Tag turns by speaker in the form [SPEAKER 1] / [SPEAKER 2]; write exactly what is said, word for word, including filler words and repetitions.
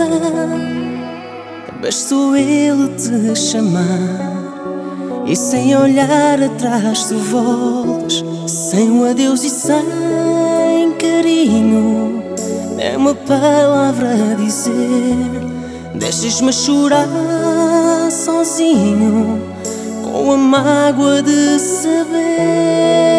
[SPEAKER 1] casa, bastou ele te chamar, e sem olhar atrás tu voltas, sem um adeus e sem carinho, nem uma palavra a dizer. Deixas-me chorar sozinho, com a mágoa de saber